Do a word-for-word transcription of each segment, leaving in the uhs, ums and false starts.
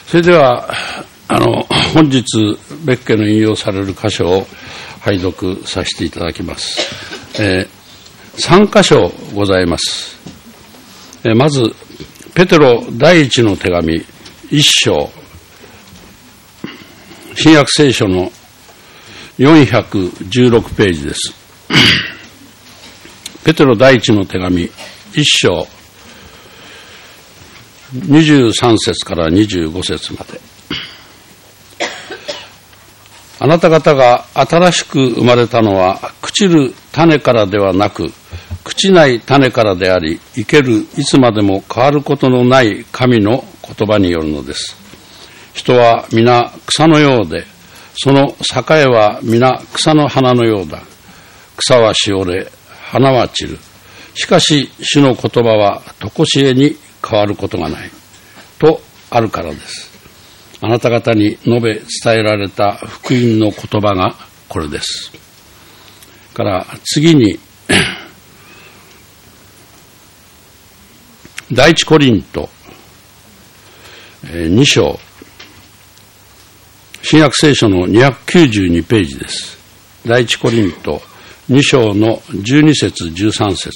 それではあの本日別件の引用される箇所を拝読させていただきます。えー、さん箇所ございます。えー、まずペテロ第一の手紙一章、新約聖書のよんひゃくじゅうろくページです。ペテロ第一の手紙一章にじゅうさん節からにじゅうご節まで。あなた方が新しく生まれたのは朽ちる種からではなく、朽ちない種からであり、生けるいつまでも変わることのない神の言葉によるのです。人は皆草のようで、その栄は皆草の花のようだ。草はしおれ、花は散る。しかし主の言葉はとこしえに変わることがないとあるからです。あなた方に述べ伝えられた福音の言葉がこれです。から次に第一コリントに章、新約聖書のにひゃくきゅうじゅうにページです。第一コリントに章のじゅうに節じゅうさん節。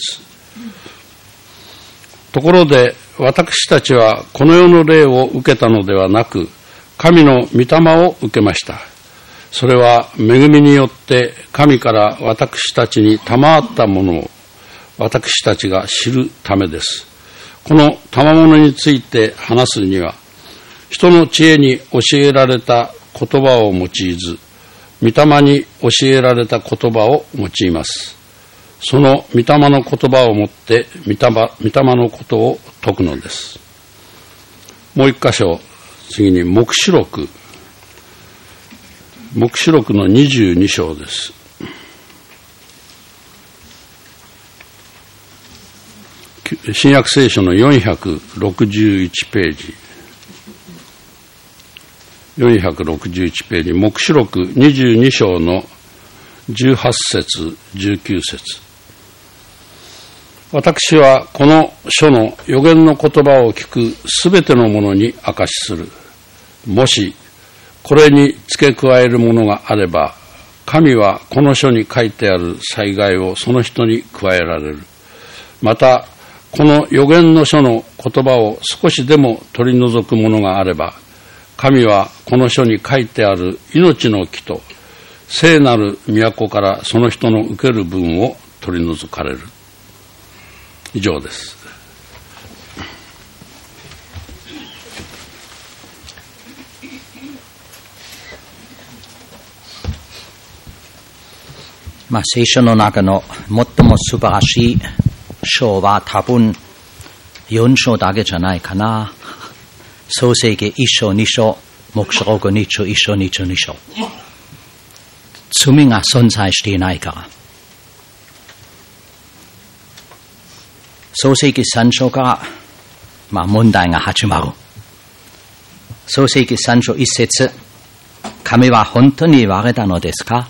ところで私たちはこの世の霊を受けたのではなく、神の御霊を受けました。それは恵みによって神から私たちに賜ったものを私たちが知るためです。この賜物について話すには、人の知恵に教えられた言葉を用いず、御霊に教えられた言葉を用います。その御霊の言葉をもって御霊、御霊のことを説くのです。もう一箇所、次に黙示録、黙示録のにじゅうに章です。新約聖書のよんひゃくろくじゅういちページ、よんひゃくろくじゅういちページ、黙示録にじゅうに章のじゅうはち節じゅうきゅう節。私はこの書の預言の言葉を聞くすべてのものに証しする。もしこれに付け加えるものがあれば、神はこの書に書いてある災害をその人に加えられる。またこの預言の書の言葉を少しでも取り除くものがあれば、神はこの書に書いてある命の木と聖なる都からその人の受ける分を取り除かれる。以上です。 まあ、聖書の中の最も素晴らしい章は多分よん章だけじゃないかな。創世記いっ章に章、黙示録に章いっ章に章に章。罪が存在していないから。創世記さん章から、まあ、問題が始まる。創世記さん章いち節、神は本当に言われたのですか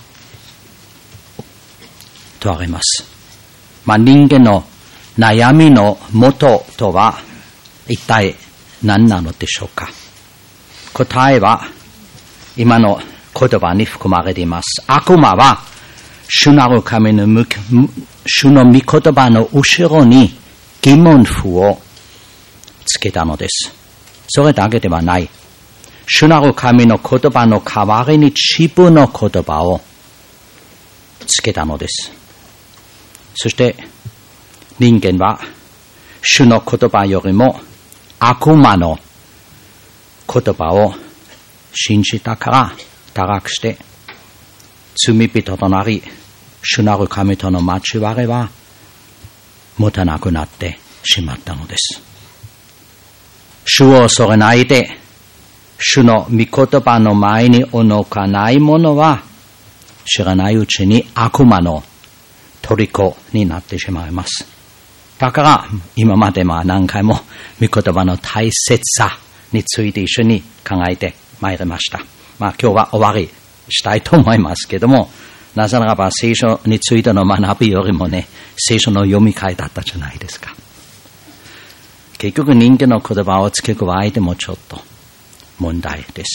とあります。まあ、人間の悩みの元とは一体何なのでしょうか。答えは今の言葉に含まれています。悪魔は主なる神の主の御言葉の後ろに疑問符をつけたのです。それだけではない。主なる神の言葉の代わりに自分の言葉をつけたのです。そして人間は主の言葉よりも悪魔の言葉を信じたから堕落して罪人となり、主なる神との交わりは持たなくなってしまったのです。主を恐れないで主の御言葉の前に置かない者は知らないうちに悪魔の虜になってしまいます。だから今までまあ何回も御言葉の大切さについて一緒に考えてまいりました。まあ今日は終わりしたいと思いますけども、なぜならば聖書についての学びよりもね、聖書の読み会だったじゃないですか。結局人間の言葉を付け加えてもちょっと問題です。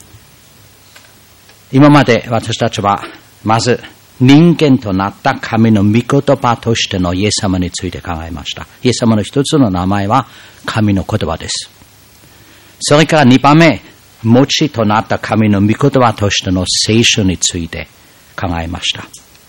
今まで私たちは、まず人間となった神の御言葉としてのイエス様について考えました。イエス様の一つの名前は神の言葉です。それから二番目、もちとなった神の御言葉としての聖書について考えました。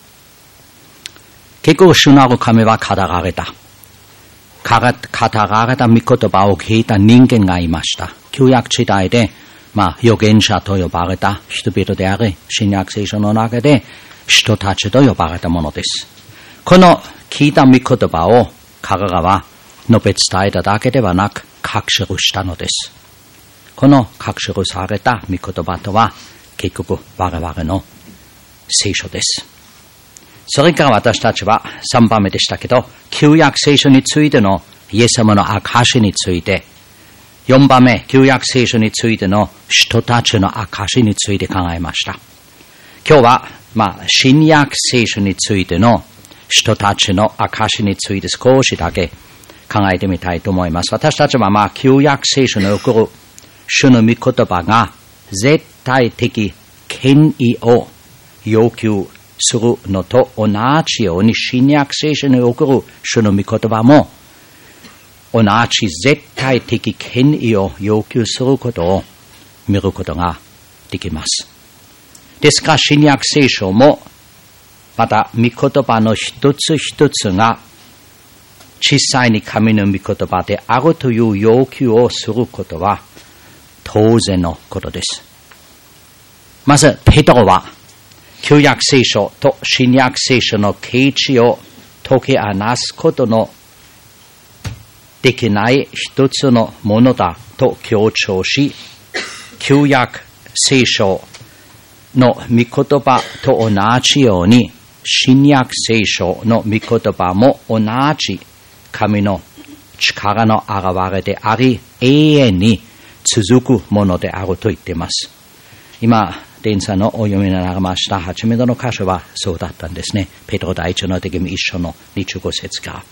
結局、主なる神は語られた。語られた御言葉を聞いた人間がいました。旧約時代で、まあ、預言者と呼ばれた人々であり、新約聖書の中で人たちと呼ばれたものです。この聞いた御言葉を彼らは述べ伝えただけではなく、書き記したのです。この書き記された御言葉とは、結局我々の聖書です。それから私たちはさんばんめでしたけど、旧約聖書についてのイエス様の証について、よんばんめ、旧約聖書についての人たちの証について考えました。今日は、まあ、新約聖書についての人たちの証について少しだけ考えてみたいと思います。私たちは、まあ、旧約聖書に送る主の御言葉が絶対的権威を要求するのと同じように、新約聖書に送る主の御言葉も同じ絶対的権威を要求することを見ることができます。ですから、新約聖書もまた御言葉の一つ一つが実際に神の御言葉であるという要求をすることは当然のことです。まず、ペテロは旧約聖書と新約聖書の啓示を解き放すことのできない一つのものだと強調し、旧約聖書の御言葉と同じように、新約聖書の御言葉も同じ神の力の現れであり、永遠に続くものであると言っています。今、伝さんのお読みになりました初めての箇所はそうだったんですね。ペテロ第一の手紙一章のにじゅうご節から。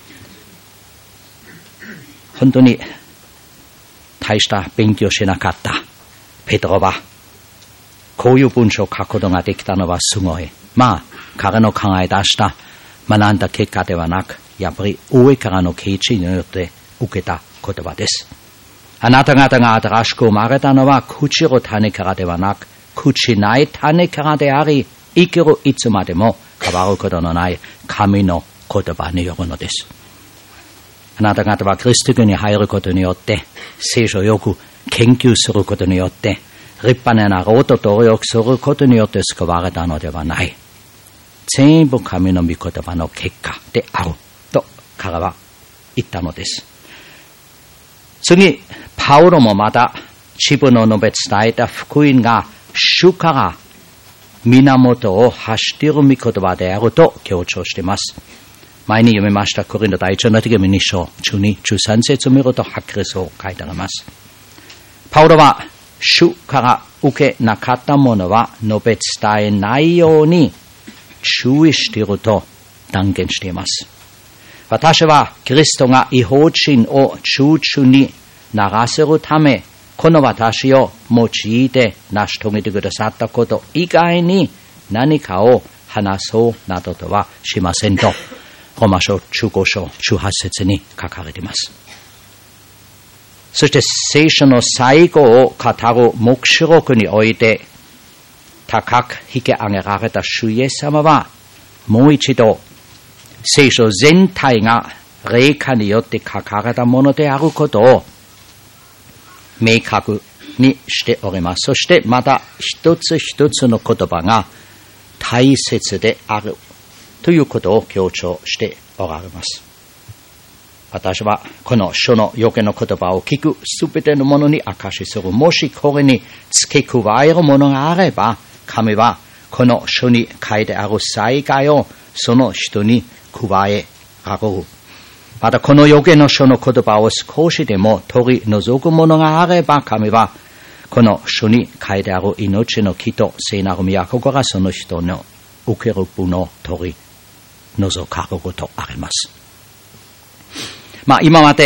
本当に大した勉強しなかったペテロは、こういう文章を書くことができたのはすごい。まあ、彼の考え出した学んだ結果ではなく、やっぱり上からの啓示によって受けた言葉です。あなた方が新しく生まれたのは朽ちる種からではなく、朽ちない種からであり、生きるいつまでも変わることのない神の言葉によるのです。あなた方はキリスト教に入ることによって、聖書をよく研究することによって、立派ななろうと努力することによって救われたのではない。全部神の御言葉の結果であると彼は言ったのです。次、パウロもまた自分の述べ伝えた福音が主から源を発している御言葉であると強調しています。前に読みましたコリント第一の手紙に章じゅうに、じゅうさん節を見るとはっきりそう書いてあります。パウロは主から受けなかったものは述べ伝えないように注意していると断言しています。私はキリストが異邦人を中々に流せるため、この私を用いて成し遂げてくださったこと以外に何かを話そうなどとはしませんと、ローマ書じゅうご章じゅうはち節に書かれています。そして聖書の最後を語る黙示録において高く引き上げられた主イエス様は、もう一度聖書全体が霊感によって書かれたものであることを明確にしております。そしてまた一つ一つの言葉が大切であるということを強調しておられます。私はこの書の予言の言葉を聞くすべてのものに証しする。もしこれに付け加えるものがあれば、神はこの書に書いてある災害をその人に加えられる。またこの予言の書の言葉を少しでも取り除くものがあれば、神はこの書に書いてある命の木と聖なる都からその人の受ける分を取り除かれることあります。まあ今まで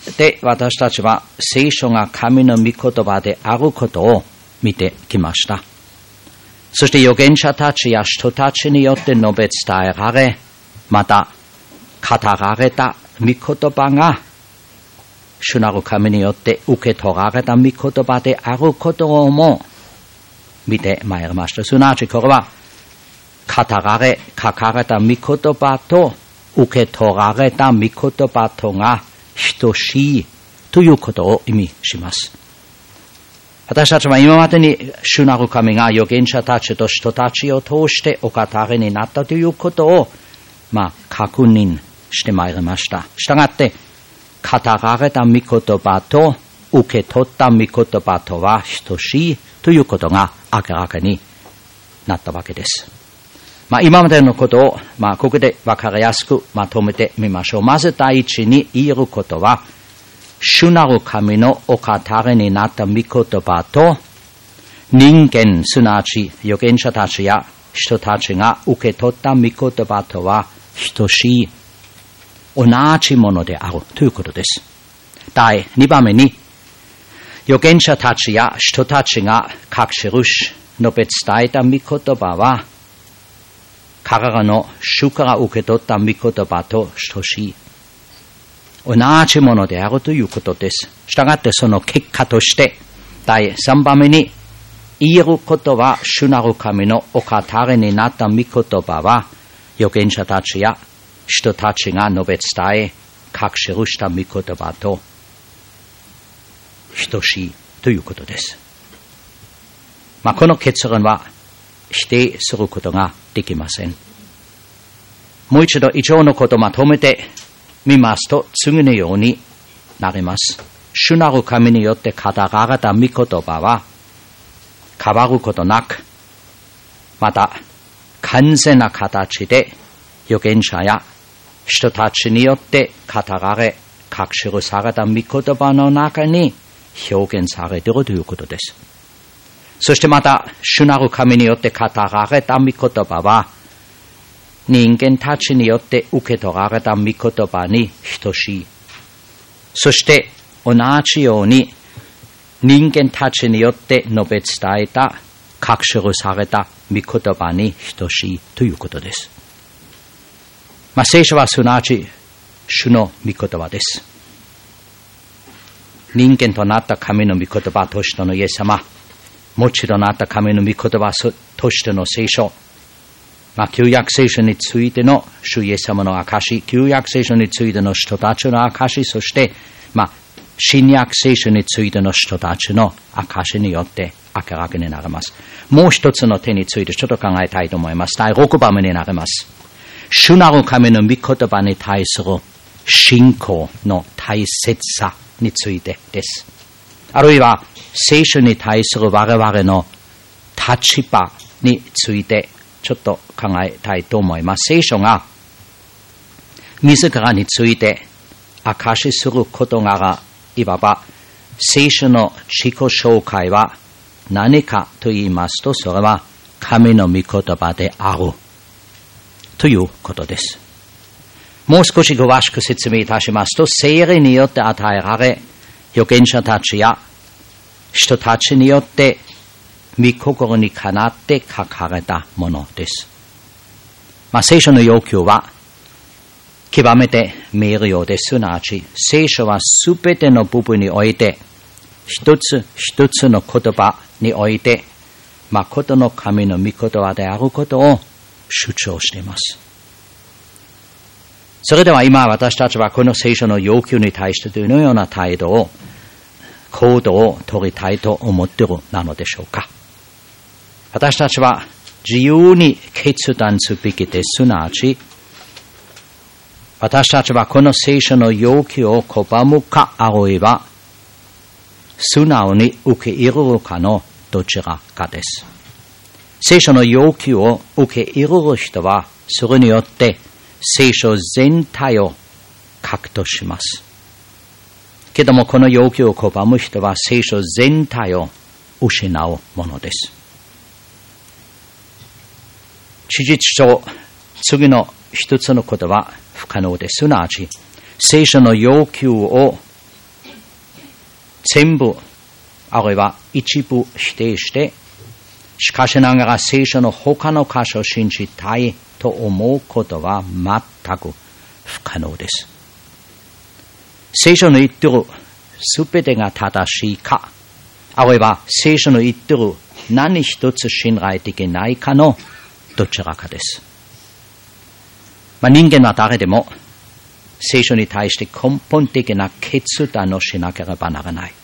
で私たちは聖書が神の御言葉であることを見てきました。そして預言者たちや人たちによって述べ伝えられ、また語られた御言葉が主なる神によって受け取られた御言葉であることをも見てまいりました。すなわちこれは語られ、書かれた御言葉と受け取られた御言葉とが等しいということを意味します。私たちは今までに主なる神が預言者たちと人たちを通してお語りになったということを、まあ、確認してまいりました。したがって、語られた御言葉と受け取った御言葉とは等しいということが明らかになったわけです。まあ、今までのことを、まあ、ここで分かりやすくまとめてみましょう。まず第一に言えることは、主なる神のお語りになった御言葉と人間、すなわち預言者たちや人たちが受け取った御言葉とは等しい、同じものであるということです。第二番目に、預言者たちや人たちが書き記し述べ伝えた御言葉は、彼らの主から受け取った御言葉と等しい、同じものであるということです。したがってその結果として、第三番目に言えることは、主なる神のお語りになった御言葉は、預言者たちや人たちが述べ伝え、書き記した御言葉と等しいということです。まあ、この結論は否定することができません。もう一度以上のことをまとめてみますと、次のようになります。主なる神によって語られた御言葉は変わることなく、また完全な形で預言者や人たちによって語られ、書き記された御言葉の中に表現されているということです。そしてまた、主なる神によって語られた御言葉は、人間たちによって受け取られた御言葉に等しい。そして同じように、人間たちによって述べ伝えた、書き記された御言葉に等しいということです。まあ、聖書はすなわち主の御言葉です。人間となった神の御言葉としてのイエス様、もちろんなった神の御言葉としての聖書、まあ、旧約聖書についての主イエス様の証し、旧約聖書についての人たちの証し、そして、まあ、新約聖書についての人たちの証しによって明らかになります。もう一つの点についてちょっと考えたいと思います。だいろくばんめになります。主なる神の御言葉に対する信仰の大切さについてです。あるいは聖書に対する我々の立場についてちょっと考えたいと思います。聖書が自らについて証しする事柄、いわば聖書の自己紹介は何かと言いますと、それは神の御言葉であるということです。もう少し詳しく説明いたしますと、聖霊によって与えられ、預言者たちや人たちによって御心にかなって書かれたものです。まあ、聖書の要求は極めて明瞭です。すなわち、聖書はすべての部分において、一つ一つの言葉において、誠の神の御言葉であることを主張しています。それでは今私たちはこの聖書の要求に対してどのような態度を、行動を取りたいと思っているなのでしょうか。私たちは自由に決断すべきです。すなわち、私たちはこの聖書の要求を拒むか、あるいは素直に受け入れるかのどちらかです。聖書の要求を受け入れる人は、それによって聖書全体を獲得します。けどもこの要求を拒む人は聖書全体を失うものです。事実上、次の一つのことは不可能です。すなわち、聖書の要求を全部、あるいは一部否定して、しかしながら聖書の他の箇所を信じたいと思うことは全く不可能です。聖書の言ってるすべてが正しいか、あるいは聖書の言ってる何一つ信頼できないかのどちらかです。まあ、人間は誰でも聖書に対して根本的な決断をしなければならない。